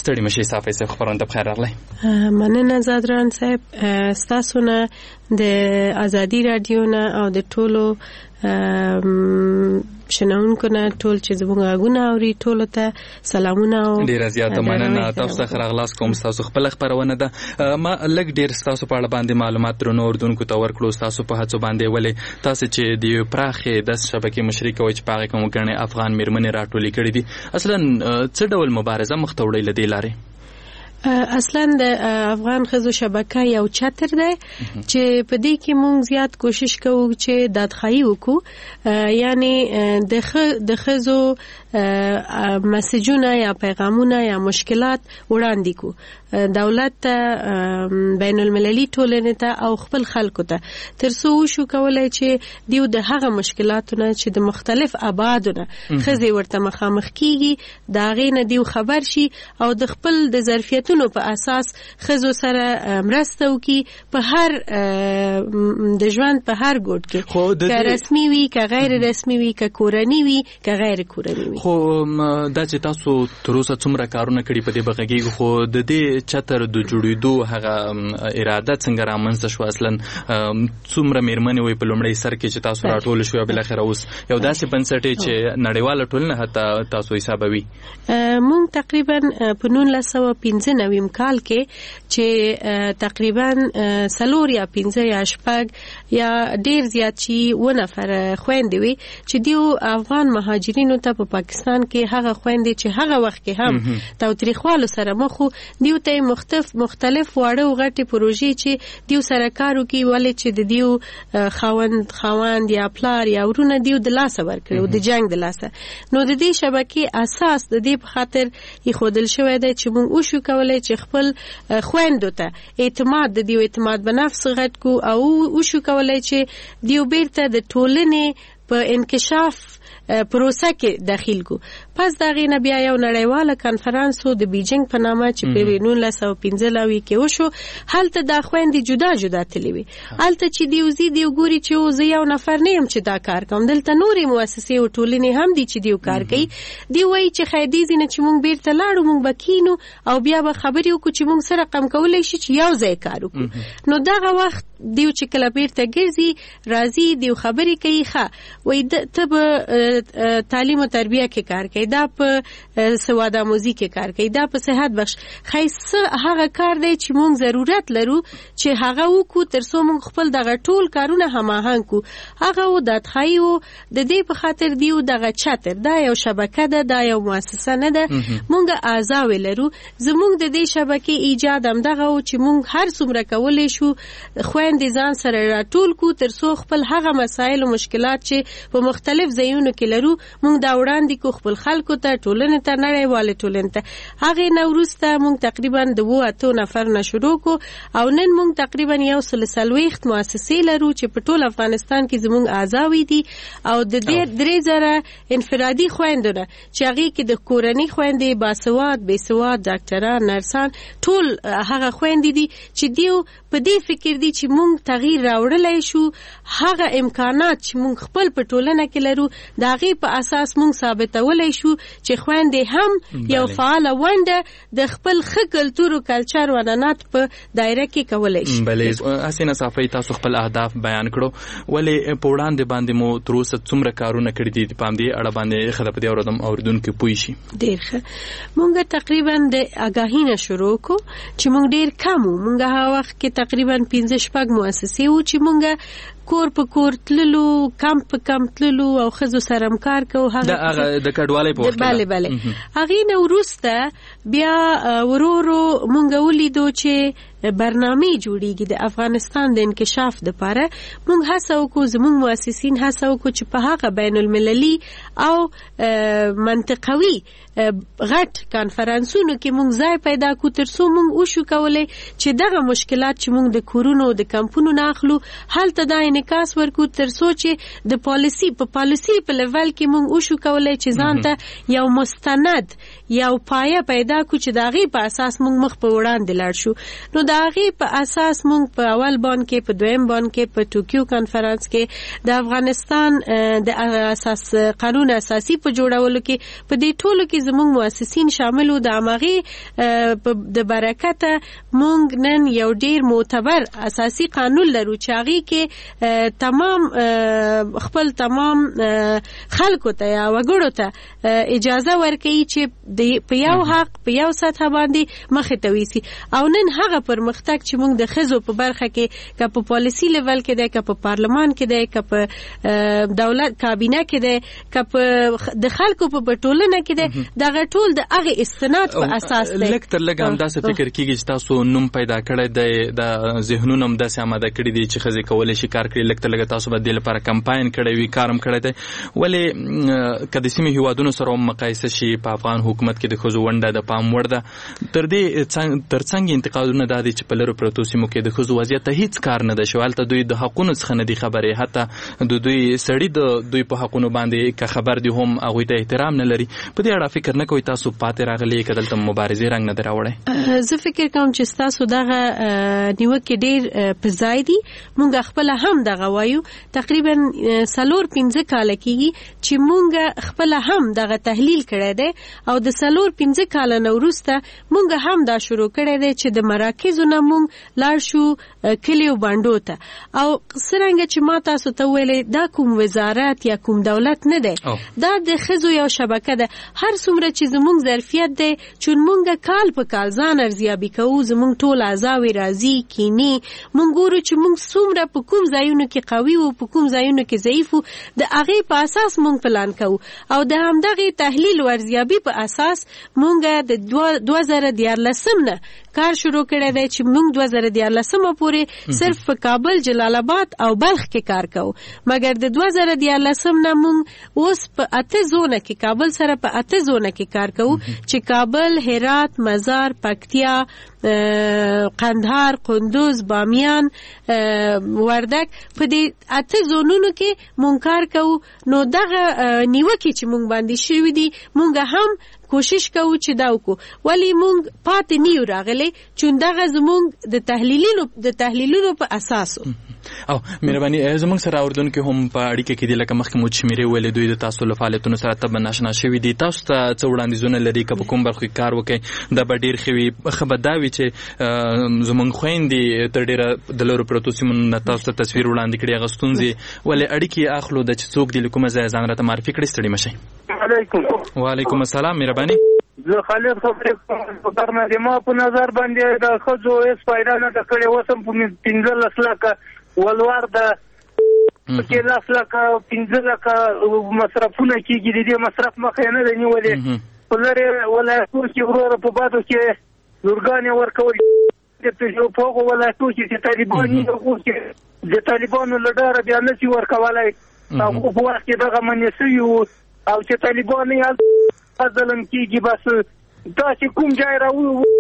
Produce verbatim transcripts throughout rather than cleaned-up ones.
ستړي مشي صافي صاحب خبرونه په خیر راغلی. مننه زادران صاحب، ستاسو نه د ازادي رادیو نه او د ټولو شنونکو نه ټول چې زموږ غږونه اوري ټولو ته سلامونه او ډیره زیاته مننه. تاسو څخه راغلاس کوم تاسو خپل خبرونه ده. ما لږ ډیر تاسو په اړه باندې معلومات درنو اردوونکو ته ورکړو. تاسو په هڅو باندې ولې تاسو چې د پراخې د شبکې مشري کوي چې پاغه کوم غنې افغان میرمنې راټولې کړې دي، اصلا څه ډول مبارزه مخ ته وړي لدی لاري؟ اصلا د افغان خزو شبکه یو چتر ده چې په دې کې مونږ زیات کوشش کوو چې دادخواهی وکړو، یعنی د خ د خزو مسجونه یا پیغامونه یا مشکلات وړاندې کو دولت ته، بین المللي ټولنې ته او خپل خلکو ته، ترڅو وشو کولای چې دیو د هغه مشکلاتونه چې د مختلف ابعادونه خزي ورته مخامخ کیږي دا غي نه دیو خبر شي او د خپل د ظرفیتونو په اساس خزو سره مرسته وکي په هر د ژوند په هر ګوټ کې، که رسمي وي که غیر رسمي وي که کورنی وي که غیر کورنی وي. خو دا چې تاسو تر اوسه څومره کارونه کړي په دې بغږیږي، خو د دې چتر د جوړېدو هغه اراده څنګه رامنځته شو؟ اصلا څومره میرمنې وي په لومړی سر کې چې تاسو راټول شو، بل اخر اوس یو داسې بنسټ چې نړیواله ټولنه حتی تاسو حسابوي؟ مونږ تقریبا په نولس سوه پنځه نوي کال کې چې تقریبا څلور یا پنځه یا شپږ یا ډیر زیات شي و نفر خويندې وي چې دیو افغان مهاجرینو ته په پاکستان کې هغه خويندې چې هغه وخت کې هم تاوتریخوالو سره مخ دیو ته مختلف مختلف واړه او غټي پروژې چې دیو سره کارو کې ولې چې د دیو خاوند خاوند یا پلار یا ورونه دیو د لاس ورکړو د جنگ د لاس، نو د دې شبکې اساس د دې په خاطر یې خودل شوی دی چې موږ وشو کولای چې خپل خويندو ته اعتماد د دیو اعتماد په نفس غټ کو او وشو کولای چې دیو بیرته د ټولنې په انکشاف پروسه کې داخل کو. پس دا غینه بیا یو نړیواله کانفرنس د بیجینګ په نامه چې په نولس سوه پنځه لوي کې وشو، هلته دا خويندې جدا جدا تللی وي، هلته چې دیو زی دیو ګوري چې زه یو نفر نه يم چې دا کار کوم، دلته نوري مؤسسې او ټولنې هم دي چې دیو کار کوي. دی وایي چې خیدي زینه چې مونږ بیرته لاړو مونږ بکینو او بیا به خبرې وکړو چې مونږ سره رقم کولای شي چې یو ځای کار وکړو. نو دغه وخت دیو چې کله بیرته ګرځي راځي دیو خبرې کوي، ښه وایي ته به تعلیم او تربیه کې کار کوي، دا په سوادا موزیک کې کار کوي، دا په صحت بخش خیسه هغه کار دی چې مونږ ضرورت لرو چې هغه وکړو ترڅو مونږ خپل دغه ټول کارونه هماهنګ کو. هغه و دادخواهی و د دې په خاطر دیو دغه چتر دا یو شبکه ده، دا یو مؤسسه نه ده، مونږ اعضا لرو. زمونږ د دې شبکې ایجاد هم دغه و چې مونږ هر څومره کولای شو خويندې ځان سره راټول کو ترڅو خپل هغه مسایل او مشکلات چې په مختلف ځایونو کې لرو مونږ دا وړاندې کو خپل خلکو ته، ټولنې ته، نړیواله ټولنې ته. هغه نوروسته مونږ تقریبا د وو اتو نفر نه شروع کو او نن مونږ تقریبا یو سل سلويخت مؤسسې لرو چې په ټول افغانستان کې زمونږ اعضاوي دي او د دې درې زره انفرادي خويندونه چې هغه کې د کورنۍ خويندې باسواد بیسواد ډاکټران نرسان ټول هغه خويندې دي چې دیو په دې فکر دي چې مونږ تغییر راوړلای شو. هغه امکانات چې مونږ خپل په ټولنه کې لرو دا غي په اساس مونږ ثابتولای شو چې خويندې هم یو فعال ونده د خپل خ کلتور او کلچر وننات په دایره کې کولای شي. بلې حسینه صافی تاسو خپل اهداف بیان کړو، ولې په وړاندې باندې مو تر اوسه څومره کارونه کړی دي په دې اړه باندې خدای په دې اوردم اوردونکو پوي شي؟ ډیر ښه، مونږ تقریبا د اگاهی نه شروع کو چې مونږ ډیر کم مونږ هغه وخت کې تقریبا پنځه شپږ مؤسسې وو چې مونږ کور په کور تللو، کم په کم تللو او خزو سره کار کوو. هغه د کډوالۍ په وخت بله بله هغه نو وروسته بیا ورورو مونږ ولیدو چې برنامه جوړیږي د افغانستان د انکشاف لپاره. مونږ هڅه وکړو، زموږ مؤسسین هڅه وکړو چې په هغه بین المللي او منطقوي غټ کانفرنسونو کې مونږ ځای پیدا کړو ترڅو مونږ وشو کولای چې دغه مشکلات چې مونږ د کورونو د کمپونو نه اخلو هلته دا انعکاس ورکړو ترڅو چې د پالیسی په پالیسی په لیول کې مونږ وشو کولای چې ځان ته یو مستند یو پایه پیدا کړو چې دغه په اساس مونږ مخ په وړاندې لاړ شو. نو د هغې په اساس موږ په اول بان کې په دویم بان کې په ټوکیو کانفرنس کې د افغانستان د اساس قانون اساسي په جوړولو کې په دې ټولو کې زموږ مؤسسین شامل وو. د هماغې د برکته موږ نن یو ډیر معتبر اساسي قانون لرو چې هغې کې تمام خپل تمام خلکو ته یا وګړو ته اجازه ورکوي چې په یو حق په یو سطح باندې مخې ته ویسي. او نن هغه پرمختګ چې موږ د ښځو په برخه کې که په پالیسي لیول کې دی، که په پارلمان کې دی، که په دولت کابینه کې دی، که په د خلکو په ټولنه کې دی، دغه ټول د هغې استناد په اساس دی. لږ تر لږه همداسې فکر کېږي چې تاسو نوم پیدا کړی دی، د ذهنونه هم داسې اماده کړي دي چې ښځې کولی شي کار کړي. لږ تر لږه تاسو به دې لپاره کمپاین کړی وي، کار هم کړی دی. ولې که د سیمې هېوادونو سره هم مقایسه شي، په افغان حکومت کې د ښځو ونډه د پام وړ ده. تر دې تر څنګ انتقادونه دا دي چې په لرو پرتو سیمو کې د ښځو وضعیت ته هیڅ کار نه ده شوی. هلته دوی د حقونو څخه نه دي خبرې، حتی د دوی سړي د دوی په حقونو باندې که خبر دي هم هغوی ته احترام نه لري. په دې اړه فکر نه کوئ تاسو پاتې راغلي که دلته مبارزې رنګ نه دی راوړی؟ زه فکر کوم چې ستاسو دغه نیوکې ډېر په ځای دي. موږ خپله هم دغه وایو. تقریبا څلور پنځه کاله کېږي چې موږ خپله هم دغه تحلیل کړی دی او د څلور پنځه کاله نه وروسته موږ هم دا شروع کړی دی چې د مراکزو نه موږ لاړ شو کلیو بانډو ته. او څرنګه چې ما تاسو ته ویلې دا کوم وزارت یا کوم دولت نه دی، دا د ښځو یو شبکه ده. هر څومره چې زموږ ظرفیت دی، چون موږ کال په کال ځان ارزیابي کوو، زموږ ټول اعضاوې راځي کینی، موږ ګورو چې موږ څومره په کوم ځایونو کې قوي وو، په کوم ځایونو کې ضعیف وو. د هغې په اساس موږ پلان کوو او د همدغې تحلیل او ارزیابي په اساس موږ د دوه زره دیارلسم نه کار شروع کړی دی چې موږ دوه زره دیارلسمه پورې صرف په کابل، جلال آباد او بلخ کې کار کوو. مګر د دوه زره دیارلسم نه موږ اوس په اته زونه کې کابل سره په اته زونه کې کار کوو چې کابل، هرات، مزار، پکتیا، قندهار، قندوز، بامیان، وردک، په دې اته زونونو کې مونږ کار کوو. نو دغه نیوکې چې مونږ باندې شوي دي مونږ هم کوشش کوو چې دا وکړو. ولی مونږ پاتې نیو راغلی چون دغه زمونږ د تحلیلونو د تحلیلونو په اساس. او مهرباني زمونږ سره اردوونکي هم په اړیکه کې دي، لکه مخکې مو چې شمیرې ویلې دوی د تاسو له فعالیتونو سره طبعا ناشنا شوي دي. تاسو ته څه وړاندیزونه لري که په کوم برخو کې کار وکړئ دا به ډېر ښه وي؟ ښه به دا وي چې زمونږ خویندې تر ډېره د لرو پرتو سیمو نه تاسو ته تصویر وړاندې کړي، هغه ستونزې ولې اړیکې اخلو د چې څوک دي له کومه ځایه ځان راته معرفي کړي. ستړي مه شئ. وعلیکم وعلیکم السلام. مهرباني زه خالد خبرې کوم. د ما په نظر باندې د ښځو هېڅ فایده نه ده کړې. اوس هم په پنځلس لکه ولوار ده چې لس لکه پنځه لکه مصرفونه کېږي، د دې مصرف مخه یې نه ده نیولې. په لرې ولایتونو کې وروره په بدو کې لورګانې ورکول په هغو ولایتونو کې چې طالبان یې د طالبانو له ډاره بیا نه شي ورکولی. هغو په وخت کې دغه منې شوي وو او چې طالبان یې هلته ظلم کېږي. بس دا چې کوم ځای راوړو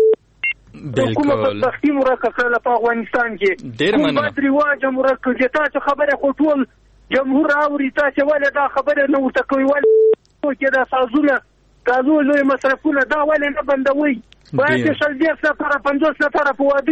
کومه بدبختي مو ورکه کړله په افغانستان کې، کوم بد رواج مو ورک کړ. تا چې خبره خو ټول جمهور اوري، تا چې ولې دا خبره نه ورته کوي؟ ولې کې دا سازونه ګازو لوی مصرفونه دا ولې نه بندوي؟ باید چې شل دېرش نفره پنځوس نفره په واده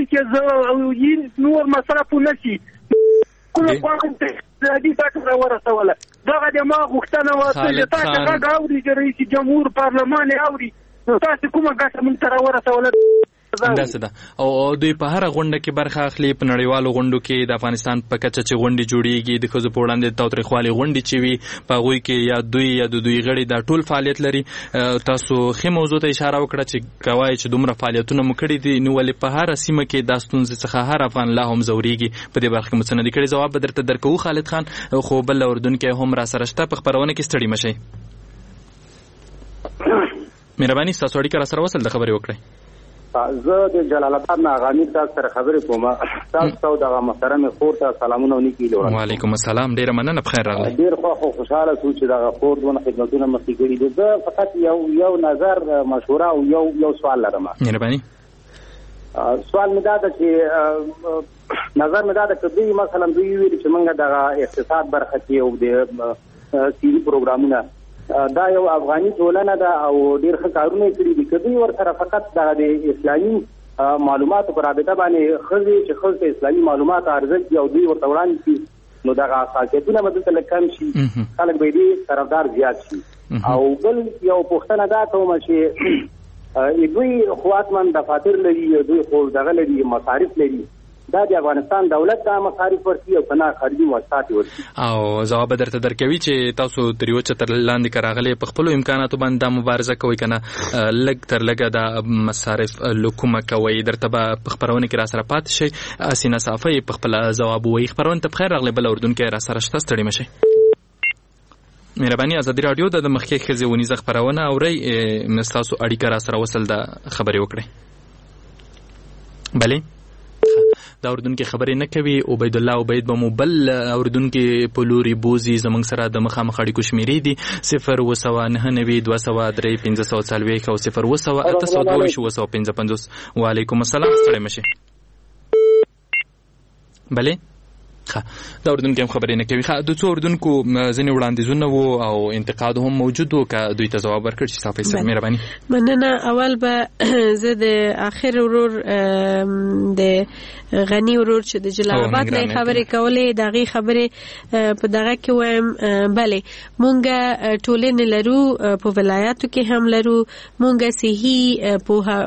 کې نور مصرفونه شي. کومه غواړم اقتصادي ګټه راورسوله. دغه د ما غوښتنه وه چې تا چې غږ اوري چې رئیس جمهور پارلمان یې اوري، نو تاسې کومه ګټه موږ ته راورسوله؟ داسې ده. او دوی په هره غونډه کې برخه اخلي. په نړیوالو غونډو کې د افغانستان په کچه چې غونډې جوړیږي، د ښځو په وړاندې د تاوتریخوالي غونډې چې وي په هغوی کې یا دوی یا د دوی غړي دا ټول فعالیت لري. تاسو ښې موضوع ته اشاره وکړه چې کوای چې دومره فعالیتونه مو کړي دي، نو ولې په هره سیمه کې دا ستونزې څخه هر افغان لا هم ځورېږي؟ په دې برخه کې مو څه نه دي کړي؟ ځواب به درته درکوو خالد خان، خو بل اردوونکی هم را سره شته په خپرونه کې. ستړي مه شئ. مهرباني ستاسو اړیکه را سره وصل د خبرې وکړئ. زه د جلال آباد نه غامد تاسو سره خبرې کوم. تاسو ته دغه محترم خور ته سلامونه او نیکی لورم. وعلیکم السلام. ډیره مننه. بخیر راغلی. ډیر خو خوشاله شو چې دغه خور دونه خدمتونه مخکې کړي دي. زه فقط یو یو نظر مشوره او یو یو سوال لرم. مهرباني. سوال مې دا ده چې نظر مې دا ده چې دوی مثلا دوی ویلي چې موږ دغه اقتصاد برخه کې او د سیاسي پروګرامونه دا یو افغاني ټولنه ده او ډېر ښه کارونه یې کړي دي. که دوی ورسره فقط د اسلامي معلوماتو پر رابطه باندې خزي چې خزي اسلامي معلومات ارزښت یو دوی ورته وړاندې شي نو دغه حساسیتونه به دلته کم شي خلک به دې طرفدار زیات شي او بل یو پوښتنه دا کوم چې دوی خواتمن دفاتر لري دوی خو دغه لري مصارف لري دا د افغانستان دولت دا مصارف ورکړي او کنه خارجي مؤسسات ورکړي او جواب درته درکوي چې تاسو تر یو چتر لاندې کراغلي په خپل امکاناتو باندې مبارزه کوي کنه لګ تر لګه د مصارف لکومه کوي درته په خبرونه کې را سره پات شي اسینه صافي په خپل جواب وي خبرونه ته بخیر راغلی بل اردن کې را سره شته ستړي مشي مهرباني ازادي رادیو د مخکې خزي ونیزه خبرونه اوري مستاسو اړیکه را سره وصل د خبري وکړي بله دا اردن کې خبرې نه کوي عبید الله عبید بمو بل اردن کې پلوري بوزي زمنګ سره د مخامخ اړیکو شمیرې دي صفر و سوا نه نوي دوه سوا درې پنځه سوه څلوېښت او صفر و سوا اته سوه دوه ویشت اووه سوه پنځه پنځوس وعلیکم السلام ستړی مشي بله ښه دا اردن کې هم خبرې نه کوي ښه د څو اردنکو ځینې وړاندیزونه وو او انتقاد هم موجود و که دوی ته ځواب ورکړ چې صافي صاحب مهرباني مننه اول به زه د اخر ورور د غنی ورور چې د جلال آباد نه خبرې کولې دغه خبرې په دغه کې وایم بله مونږه ټولنې لرو په ولایاتو کې هم لرو مونږه صحي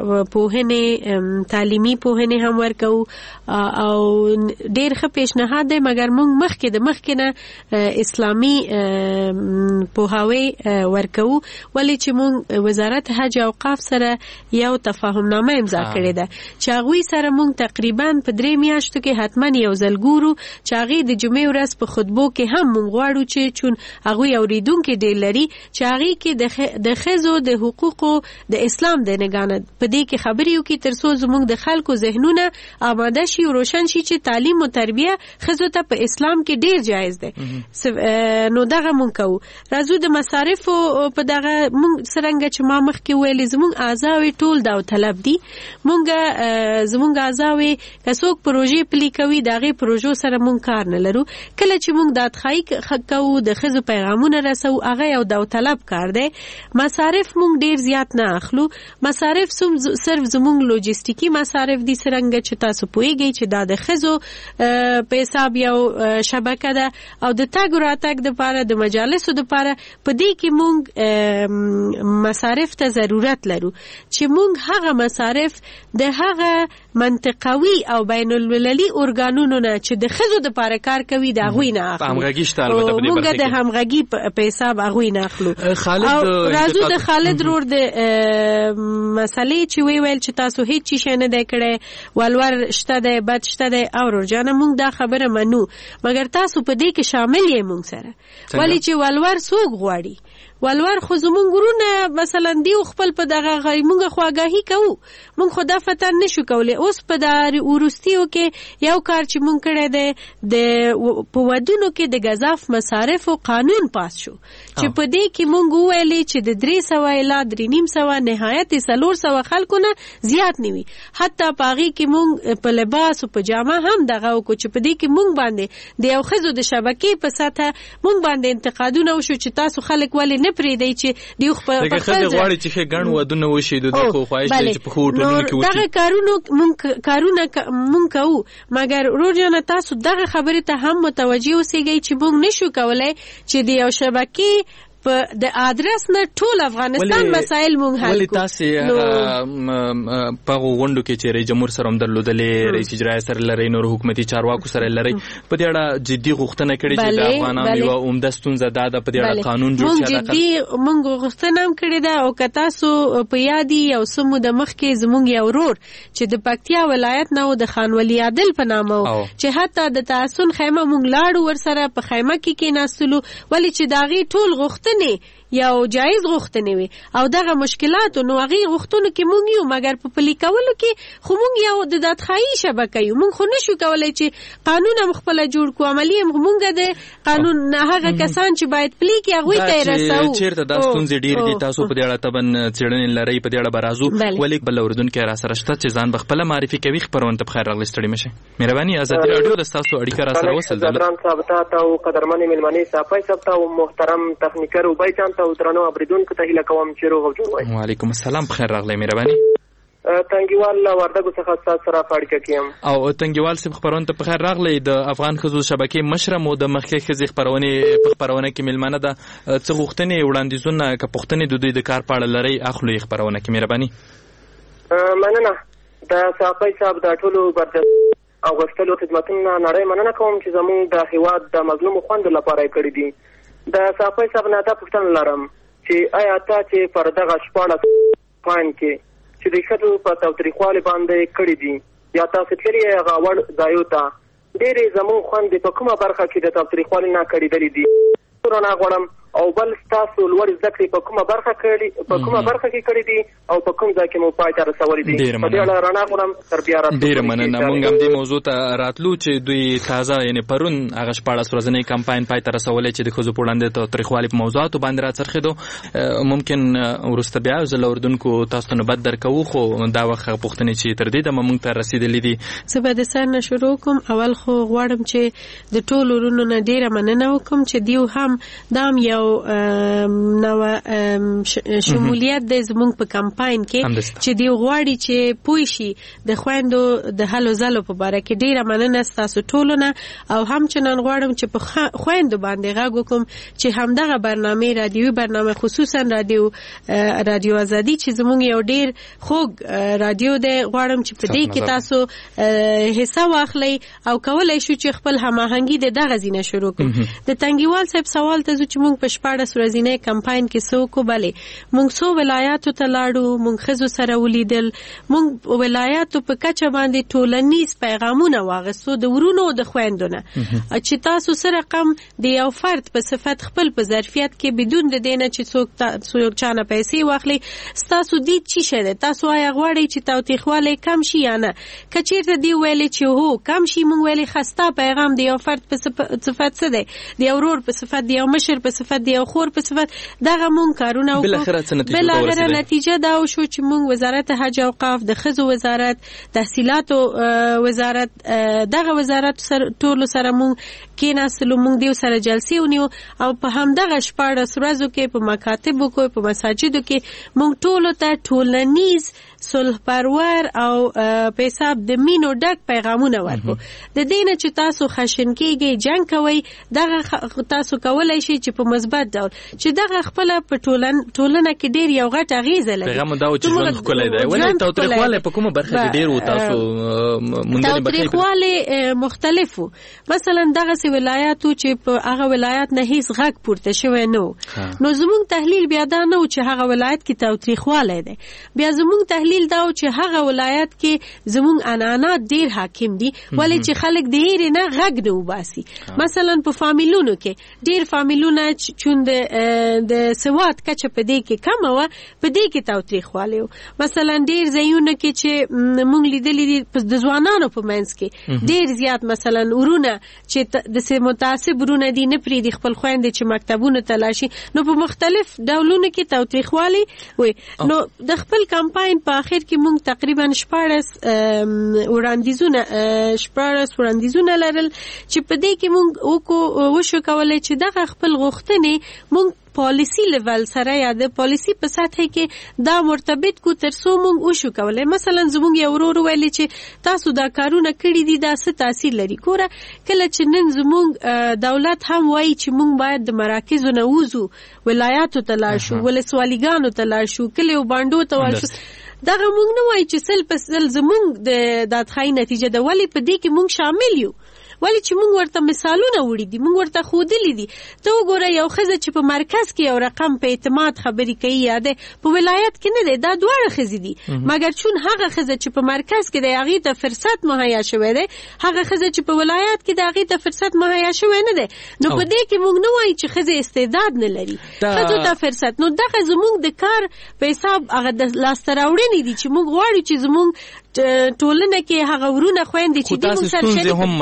پوهنې تعلیمي پوهنې هم ورکو او ډېر ښه پیشنهاد دی مګر مونږ مخکې د مخکې نه اسلامي پوهاوی ورکو ولې چې مونږ وزارت حج او اوقاف سره یو تفاهم نامه امضا کړې ده چې هغوی سره مونږ تقریبا په درې میاشتو کې حتما یو ځل ګورو چې هغې د جمعې ورځ په خطبو کې هم مونږ غواړو چې چون هغوی اورېدونکي ډېر لري چې هغې کې د ښځو د حقوقو د اسلام د نګاه په دې کې خبرې وکړي تر څو زموږ د خلکو ذهنونه آماده شي او روشن شي چې تعلیم او تربیه ښځو ته په اسلام کې ډېر جایز دی نو دغه مونږ کوو راځو د مصارفو په دغه مونږ څرنګه چې ما مخکې ویلې زموږ اعضاوې ټول داوطلب دي مونږ زموږ اعضاوې که څوک پروژې پلي کوي د هغې پروژو سره مونږ کار نه لرو کله چې مونږ دادخواهي کوو د ښځو پیغامونه رسوو هغه یو داوطلب کار دی مصارف مونږ ډېر زیات نه اخلو مصارف صرف زموږ لوجستیکي مصارف دي څرنګه چې تاسو پوهیږئ چې دا د ښځو په حساب یو شبکه ده او د تګ راتګ دپاره د مجالسو دپاره په دې کې مونږ مصارف ته ضرورت لرو چې مونږ هغه مصارف د هغه منطقوي او بین المللي ارګانونو نه چې د ښځو دپاره کار کوي د هغوی نه اخلو همغږي شته البته په دې برخه کې مونږ د همغږي په حساب هغوی نه اخلو او راځو د خالد رور د مسلې چې وی ویل چې تاسو هیڅ شي نه دی کړی ولور شته دی بد شته دی او ورجانه مونږ دا خبره منو مګر تاسو په دې کې شامل یې مونږ سره ولی چې ولور څوک غواړي ولور خو زمونږ ورونه مثلا دی خپل په دغه غي مونږ خواګاهي کوو مونږ خو دا فتن نشو کولی اوس په د ورستیو کې یو کار چې مونږ کړی دی د په ودونو کې د غذاف مصارف او قانون پاس شو چې په دې کې مونږ ویلې چې د درې سوه الا درې نیم سوه نهایت څلور سوه خلکو نه زیات نه وي حتی په هغې کې مونږ په لباس او په جامه هم دغه وکړو چې په دې کې مونږ باندې د یو ښځو د شبکې په سطحه مونږ باندې انتقادونه وشو چې تاسو خلک ولې نه پرېږدئ چې دیو خپل دغه ښځې غواړي چې ښه ګڼ ودونه وشي د دوی خو خواهش دی چې په ښو ټولنو کې وشي دغه کارونو مونږ کارونه مونږ کوو مګر ورور جانه تاسو دغه خبرې ته هم متوجه اوسئ چې مونږ نشو کولی چې د یو شبکې په د ادرس نه ټول افغانستان مسائل مونږ حل ولې تاسې په غونډو کې چې رئیس جمهور سره هم درلودلې رئیس اجرایه سره لري نور حکومتي چارواکو سره لري په دې اړه جدي غوښتنه کړې چې د افغانانو یوه عمده ستونزه دا ده په دې اړه قانون جوړ شي جدي مونږ غوښتنه هم کړې ده او که تاسو په یادي یو څه موده مخکې زمونږ یو ورور چې د پکتیا ولایت نه و د خان ولی عادل په نامه و چې حتی د تعصن خیمه مونږ لاړو ورسره په خیمه کې کېناستلو ولې چې د هغې ټول غوښتنې یو جایز غوښتنې وي او دغه مشکلاتو نو هغې غوښتنو کې مونږ یو مګر په پلي کولو کې خو مونږ یو د دادخواهي شبکه یو مونږ خو نشو کولی چې قانون هم خپله جوړ کړو عملي هم مونږ د قانون هغه کسان چې باید پلي کړي هغوی ته یې رسوو چېرته دا ستونزې ډېرې دي تاسو په دې اړه طبعا څېړنې لرئ په دې اړه به راځو ولې بل اردونکی را سره شته چې ځان به خپله معرفي کوي خپرونه ته بخیر راغلی ستړي مشئ مهرباني ازادي راډیو د ستاسو اړیکه را سره وصل ګران صاحب ته او قدرمنې مېلمنې صافی صاحب ته او محترم تخنیکر وبای جان ته او درنو اوریدونکو ته هیله کوم چې روغ او جوړ وای. وعلیکم السلام بخیر راغلی مهرباني. تنګیوال له وردګو څخه ستاسو سره په اړیکه کې یم. او تنګیوال صاحب خبرونه ته په خیر راغلی. د افغان ښځو شبکې مشره مو د مخکې ښځې خپرونې په خپرونه کې میلمانه ده. څه غوښتنې وړاندیزونه که پوښتنې د دوی د کار په اړه لرئ اخلو یې خپرونه کې مهرباني. مننه. د صافی صاحب د ټولو برجستو او غوښتلو خدمتونو نړۍ مننه کوم چې زموږ د هیواد د مظلومو خویندو لپاره یې کړي دي. د صافی صاحب نه دا پوښتنه لرم چې آیا تا چې پر دغه شپاړس پاین کې چې د ښځو په تاوتریخوالي باندې کړي دي یا تاسو تللي هغه وړ ځایو ته ډېرې زموږ خویندې په کومه برخه کې د تاوتریخوالي نه کړېدلې دي رانه غواړم او بل ستاسو لوړ زده کړې په کومه برخه کړي په کومه برخه کې کړي دي او په کوم ځای کې مو پای ته رسولي دي. په دې اړه رانه غواړم تر بیا راتلو. ډېره مننه. موږ هم دې موضوع ته راتلو چې دوی تازه یعنې پرون هغه شپاړس ورځنی کمپاین پای ته رسولی چې د ښځو په وړاندې تاوتریخوالي په موضوعاتو باندې راڅرخېدو. ممکن وروسته بیا زه له اردونکو تاسو ته نوبت درکوو خو دا وخت پوښتنې چې تر دې دمه موږ ته رسېدلې دي. زه به د سر نه شروع کوم. اول خو غواړم چې د ټولو ورونو نه ډېره مننه وکړم چې دیو هم دا هم یو نو شمولیت د زمونږ په کمپاین کې چې دی غواړي چې پوه شي د خويندو د هلو زلو په باره کې. ډیره مننه تاسو ټولو نه او همچنان غواړم چې په خويندو باندې غږ وکم چې همدغه برنامه رادیوي برنامه خصوصا رادیو رادیو ازادي چې زمونږ یو ډیر خوږ رادیو دی غواړم چې په دې کې تاسو حصہ واخلئ او کولای شو چې خپل هماهنګي د دغه زینه شروع کړو. د تنګیوال صاحب سوال ته چې موږ په شپاړس ورځې کمپاین کې سو کو بلې موږ سو ولایاتو ته لاړو موږ خزو سره ولیدل موږ ولایاتو په کچه باندې ټولنیز پیغامونه واغستو د ورونو او د خويندونو چې تاسو سره رقم د یو فرد په صفت خپل په ظرفیت کې بدون د دینه چې څوک څوک چانه پیسې واخلي تاسو دې چی شه تاسو آیا غواړئ چې تاوتریخواله کم شي یا نه کچېرته دی ویلې چې هو کم شي موږ ویلې خسته پیغام د یو فرد په صفت څه دی د یو ورور په صفت د یو مشر په صفت د یو خور په صفت دغه مونږ کارونه وکړو. بلاخره نتیجه دا شو چې مونږ وزارت حج او اوقاف د ښځو وزارت تحصیلاتو وزارت دغه وزارت سره ټول سره مونږ کېناستلو مونږ دیو سره جلسې ونیو او په همدغه شپاړس ورځو کې په مکاتبو کې په مساجدو کې مونږ ټول ته ټولنیز صلح پرور او په حساب د مینو ډک پیغامونه ورکو. د دینه چې تاسو خشن کېږئ جنگ کوئ دغه تاسو کولای شئ چې په مثبت ډول چې دغه خپل په ټولن ټولنه کې ډیر یو غټ اغیزه لري. پیغام دا چې ژوند ښکلی دی ولې تاوتریخواله په کومه برخه کې ډیر و تاسو مونږ نه تاوتریخواله مختلفو مثلا دغه سی ولایاتو چې په هغه ولایت نه هیڅ غږ پورته شوی نو نو زموږ تحلیل بیا دا نه چې هغه ولایت کې تاوتریخواله دی بیا زموږ تحلیل دا چې هغه ولایت کې زموږ عنعنات ډیر حاکم دي ولې چې خلک ډیر نه غږ نه وباسي. مثلا په فامیلونو کې ډیر فامیلونه چون د د سواد کچه په دې کې کم و په دې کې تاوتریخواله مثلا ډیر ځایونه کې چې مونږ لیدلې دي د ځوانانو په منځ کې ډیر زیات مثلا ورونه چې د سه متعصب ورونه دي نه پری د خپل خويندې چې مکتبونو ته لاشي نو په مختلف ډولونو کې تاوتریخواله وي. نو د خپل کمپاین په اخر کې مونږ تقریبا شپاړس وړاندیزونه شپاړس وړاندیزونه لرل چې په دې کې مونږ وشو کولای چې دغه خپل غوښتنې مونږ پالیسی لیول سره یا د پالیسی په سطح کې دا مرتبط کو تر څو مونږ وشو کولای مثلا زموږ یو ورور ویل چې تاسو دا کارونه کړی دي دا څه تاثیر لري کوره کله چې نن زموږ دولت هم وایي چې مونږ باید د مراکزو نه وځو ولایاتو ته لاړ شو ولسوالیګانو ته لاړ شو کلیو باندې ته ورشو دغه مونږ نه وایي چې سل په سل زموږ د داتخای نتیجه د ولی په دې کې مونږ شامل یو ولی چې مونږ ورته مثالونه وړي دي مونږ ورته خودلې دي ته وګوره یو خزه چې په مرکز کې یو رقم په اعتماد خبرې کوي یاده په ولایت کې نه دی دا دواړه خزې دي مګر چون هغه خزه چې په مرکز کې د هغه ته فرصت مهیا شوی دی هغه خزه چې په ولایت کې د هغه ته فرصت مهیا شوی نه دی نو په دې کې مونږ نه وایي چې خزه استعداد نه لري خزه ته فرصت نو دغه زمونږ د کار په حساب هغه د لاستراوړنې دي چې مونږ غواړو چې زمونږ ټولنه کې هغه ورونه خويندې چې د مو سره شریک هم منای چې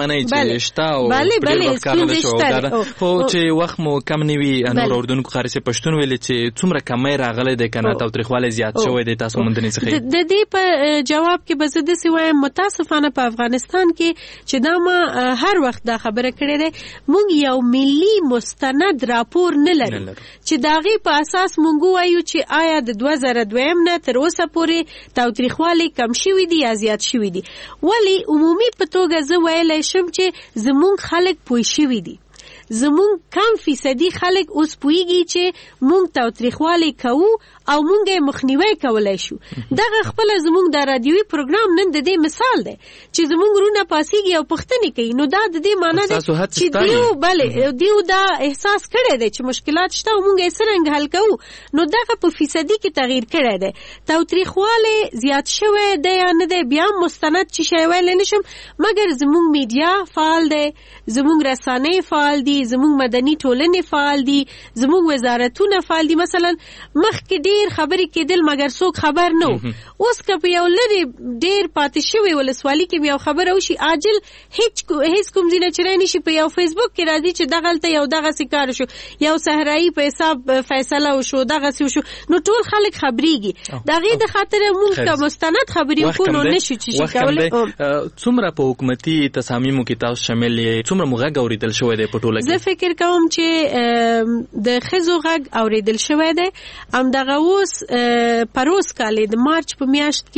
ستونزې شته او ډېر وخت کار نه شو خو چې وخت مو کم نه وي نور اردوونکو قاری سي پښتون ویلي چې څومره کمۍ راغلی دی کنه تاوتریخوالی زیات شوی دی تاسو موندنې څخه د دې په جواب کې به زه داسې وایم متاسفانه په افغانستان کې چې دا ما هر وخت دا خبره کړې ده موږ یو ملي مستند راپور نه لرو چې د هغې په اساس موږ ووایو چې آیا د دوه زره دویم نه تر اوسه پورې تاوتریخوالی کم شوي دي یا زیات شوي دي. ولې عمومي په توګه زه ویلی شم چې زموږ خلک پوه شوي دي زمونږ کم فیصدي خلک اوس پوهیږي چې مونږ تاوتریخوالی کوو او مونږ یې مخنیوی کولی شو. دغه خپله زمونږ د رادیوي پروګرام نن د دې مثال دی چې زمونږ وروڼه پاسېږي او پوښتنې کوي نو دا د دې معنا ده چې دیو بلې دیو دا احساس کړی دی چې مشکلات شته او مونږ یې څرنګه حل کوو نو دغه په فیصدي کې تغییر کړی دی. تاوتریخوالی زیات شوی دی یا نه دی بیا هم مستند چې شی ویلی نه شم مګر زمونږ میډیا فعال دی زمونږ رسانۍ فعال دي زمونږ مدني ټولنې فعال دي زمونږ وزارتونه فعال دي. مثلا مخکې ډېر خبرې کېدل مګر څوک خبر نه و اوس که په یو لرې ډېر پاتې شوی ولسوالي کې یو خبره وشي عاجل هیڅ هیڅ کوم ځای نه چې رانشي په یو فیسبوک کې راځي چې دغلته یو دغسې کار شو یو صحرایي په حساب فیصله وشو دغسې وشو نو ټول خلک خبرېږي د هغې د خاطره مونږ که مستند خبرې وکړو نو نه شو چې شي کولی. څومره په حکومتي تصامیمو کې تاسو شامل یې څومره مو غږ اورېدل شوی دی په ټوله کې؟ زه فکر کوم چې د ښځو غږ اورېدل شوی دی همدغه اوس پروس کالې د مارچ په میاشت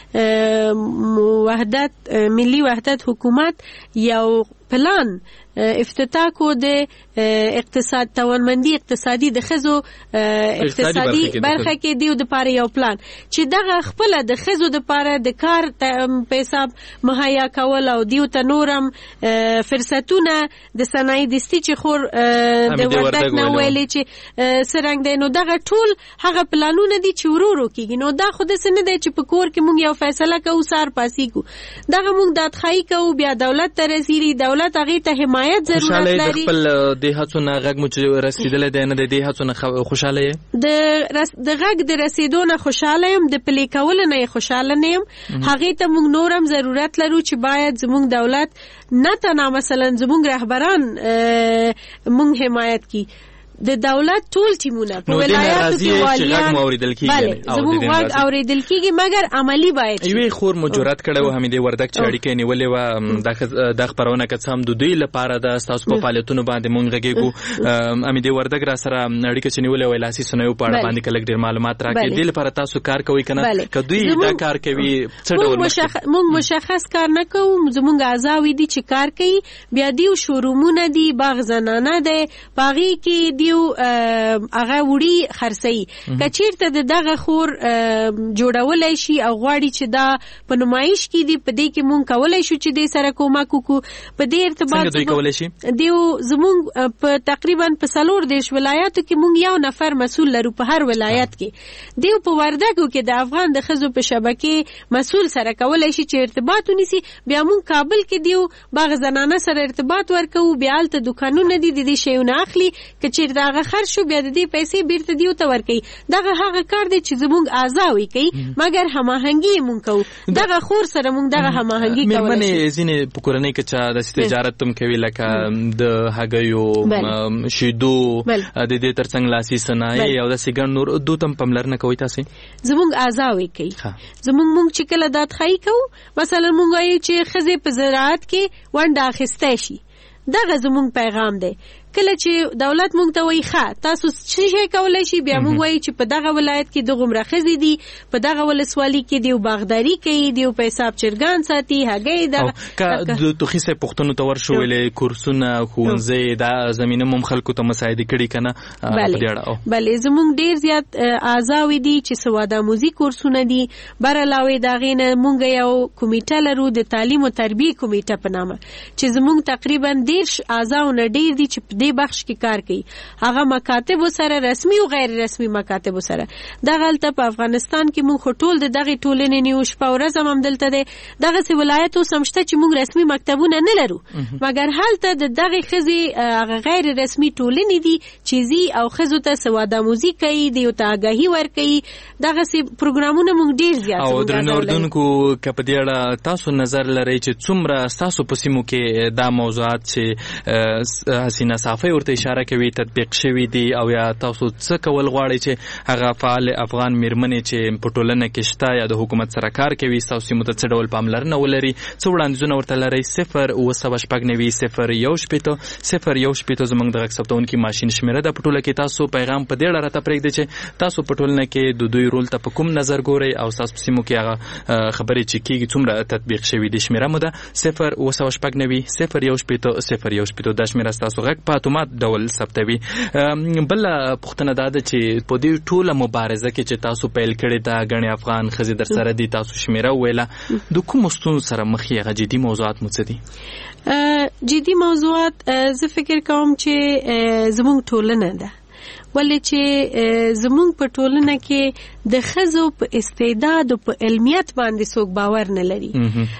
کې وحدت ملي وحدت حکومت یو پلان افتتاح کو د اقتصاد توانمندی اقتصادي د ښځو اقتصادي برخه کې دیو د پاره یو پلان چې دغه خپل د ښځو د پاره د کار په حساب مهیا کول او دیو ته نورم فرصتونه د صنایع دستی چې خور د وردک نه ویلې چې سرنګ دی نو دغه ټول هغه پلانونه دي چې ورورو کېږي نو دا خو داسې نه دی چې په کور کې مونږ یو فیصله کوو سار پاسې کوو دغه مونږ دادخواهي کوو بیا دولت ته رسېږي دولت هغې ته حمایت ضرورت لري. خپل د هڅو نه غږ مو چې رسېدلی دی نه د دې هڅو نه خوشحاله یې؟ د غږ د رسېدو نه خوشحاله یم د پلي کولو نه یې خوشحاله نه یم. هغې ته موږ نور هم ضرورت لرو چې باید زموږ دولت نه تنها مثلا زموږ رهبران موږ حمایت کړي د دولت ټول ټیمونه په ولایاتو کې والیان بله زموږ غږ اورېدل کېږي مګر عملي باید شي. یوې خور مو جرأت کړی و حمیدې وردک چې اړیکه یې نیولې وه دا خپرونه که څه هم د دوی لپاره ده ستاسو په فعالیتونو باندې مونږ غږېږو حمیدې وردک را سره اړیکه چې نیولې وه لاسي صنایعو په اړه باندې که لږ ډېر معلومات راکړي دې لپاره تاسو کار کوئ که نه که دوی دا کار کوي څه ډول مونږ مشخص کار نه کوو زموږ اعضاوې دي چې کار کوي بیا دیو شورومونه دي باغ زنانه دی په هغې کې دیو هغه وړي خرڅوي که چېرته د دغه خور جوړولی شي او غواړي چې دا په نمایش کې دي په دې کې مونږ کولی شو چې دې سره کومک وکړو په دې ارتباط څنګه دوی کولی شي دیو زمونږ په تقریبا په څلور دېرش ولایاتو کې مونږ یو نفر مسؤل لرو په هر ولایت کې دیو په وردګو کې د افغان د ښځو په شبکې مسؤل سره کولی شي چې ارتباط ونیسي بیا مونږ کابل کې دیو باغ زنانه سره ارتباط ورکوو بیا هلته دوکانونه دي د دې شیونه اخلي که چېرته هغه شو بیا د دې پیسې بیرته دیو ته ورکوي دغه هغه کار دی چې زموږ اعضاوې کوي مګر هماهنګي یې مونږ کوو دغه خور سره مونږ دغه هماهنګي کولی شو. مېرمنې ځینې په کورنۍ کې چا داسې تجارت هم کوي لکه د هګیو شیدو د دې تر څنګ لاسي صنایع او داسې ګڼ نور دو ته هم پاملرنه کوئ تاسې؟ زموږ اعضاوې کوي زموږ مونږ چې کله دادخواهي کوو مثلا مونږ وایو چې ښځې په زراعت کې ونډه اخیستی شي دغه زموږ پیغام دی. کله چې دولت مونږ ته وایي ښه تاسو څه شی کولی شي بیا مونږ وایي چې په دغه ولایت کې دغومره ښځې دي په دغه ولسوالي کې دیو باغداري کوي دیو په حساب چرګان ساتي هګۍ دغه که د توخي صاحب پوښتنو ته ورشو ویلې کورسونه ښوونځی دا زمینه مو هم خلکو ته مساعدې کړي که نه په دې اړه؟ بلې زموږ ډېر زیات اعضاوې دي چې سوادآموزي کورسونه دي بر علاوې د هغې نه مونږ یو کمیټه لرو د تعلیم و تربیې کمیټه په نامه چې زموږ تقریبا دېرش اعضاو نه ډېر دي چې په دې دې بخش کې کار کوي هغه مکاتب سره رسمي او غیر رسمي مکاتب سره دغه هلته په افغانستان کې موږ ټول د دغه ټولنې نیو شپه ورځ هم دلته دی دغه سی ولایت او سمشته چې موږ رسمي مکتبونه نه لرو مګر هلته د دغه خزي هغه غیر رسمي ټولنې دي چې زی او خزو ته سوادآموزي کوي دی او ته آگاهي ورکوي دغه سی پروګرامونه موږ ډیر زیات او درنو اردوونکو کپ دې اړه تاسو نظر لرئ چې څومره تاسو په سیمو کې دا موضوعات چې حسینه صافی ورته اشاره کوي تطبیق شوی دي او یا تاسو څه کول غواړئ چې هغه فعال افغان میرمنې چې په ټولنه کې شته یا د حکومت سره کار کوي تاسو سیمو ته څه ډول پاملرنه ولري څه وړاندیزونه ورته لرئ صفر اوه سوه شپږ نوي صفر یو شپېته صفر یو شپېته زموږ د غږ ثبتونکي ماشین شمېره ده په ټوله کې تاسو پیغام په دې اړه راته پرېږدئ چې تاسو په ټولنه کې د دوی رول ته په کوم نظر ګورئ او تاسو په سیمو کې هغه خبرې چې کېږي څومره تطبیق شوي دي شمېره مو ده صفر اوه سوه شپږ نوي صفر یو شپېته صفر یو شپېته دا شمېره ستاسو غږ په اتومات ډول ثبتوي. بله پوښتنه دا ده چې په دې ټوله مبارزه کې چې تاسو پیل کړې ده ګڼې افغان ښځې در سره دي تاسو شمېره وویله د کومو ستونزو سره مخ یې هغه جدي موضوعات مو څه دي؟ جدي موضوعات زه فکر کوم چې زموږ ټولنه ده ولې چې زموږ په ټولنه کې د ښځو په استعداد او په علمیت باندې څوک باور نه لري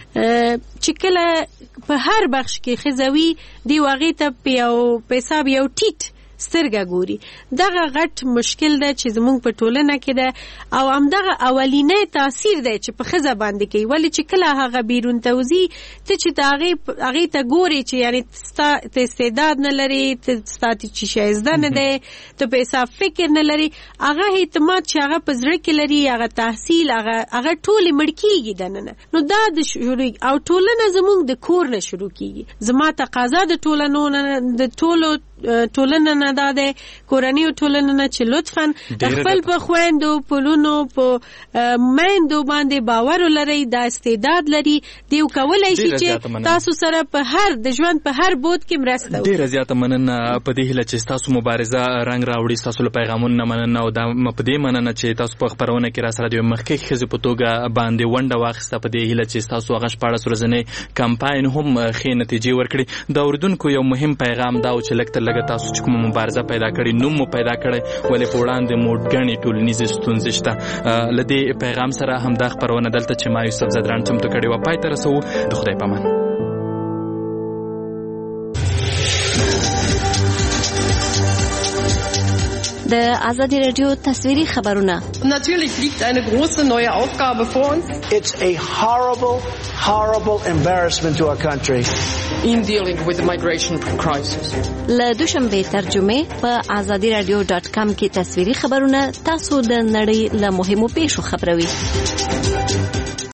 چې کله په هر بخش کې ښځه وي دی هغې ته په یو په حساب یو ټیټ سترګه ګوري دغه غټ مشکل ده چې زموږ په ټولنه کې ده او همدغه اولینی تاثیر دی چې په ښځه باندې کوي ولې چې کله هغه بیرون ته وځي ته چې د هغې هغې ته ګورې چې یعنې ستا ته استعداد نه لري ته ستا چې شی زده نه دی ته په حساب فکر نه لري هغه اعتماد چې هغه په زړه کې لري هغه تحصیل هغه هغه ټولې مړ کېږي دننه نو دا د شروع او ټولنه زموږ د کور نه شروع کېږي زما تقاضا د ټولنو د ټولو ټولنه نه دا ده کورنۍ ټولنه نه چې لطفاً د خپل په خويندو پلونو په میندو باندې باور ولرئ دا استعداد لري دیو کولای شي چې تاسو سره په هر د ژوند په هر بود کې مرسته وکړي. ډیره زیاته مننه په دې هیله چې تاسو مبارزه رنګ راوړي تاسو له پیغامونو مننه او دا په دې مننه چې تاسو په خبرونه کې را سره د مخکې ښځې په توګه باندې ونډه واخیسته په دې هیله چې تاسو هغه شپاړس ورځنی کمپاین هم ښې نتیجې ورکړي. د اردوونکو یو مهم پیغام دا و چې لږ تر لږه تاسو چې کومه مبارزه پیدا کړې نوم مو پیدا کړی ولې په وړاندې مو ګڼې ټولنیزې ستونزې شته. له دې پیغام سره همدا خپرونه دلته چې ما یوسف زدران چمتو کړې وه پای ته رسوو. د خدای په امان. د آزادی رادیو تصویری خبرونه. Natürlich liegt eine große neue Aufgabe vor uns. It's a horrible, horrible embarrassment to our country. In dealing with the migration crisis. له دوشنبه ترجمه په آزادی رادیو ډاټ کام کې تصویری خبرونه تاسو د نړۍ له مهمو پیښو خبروي.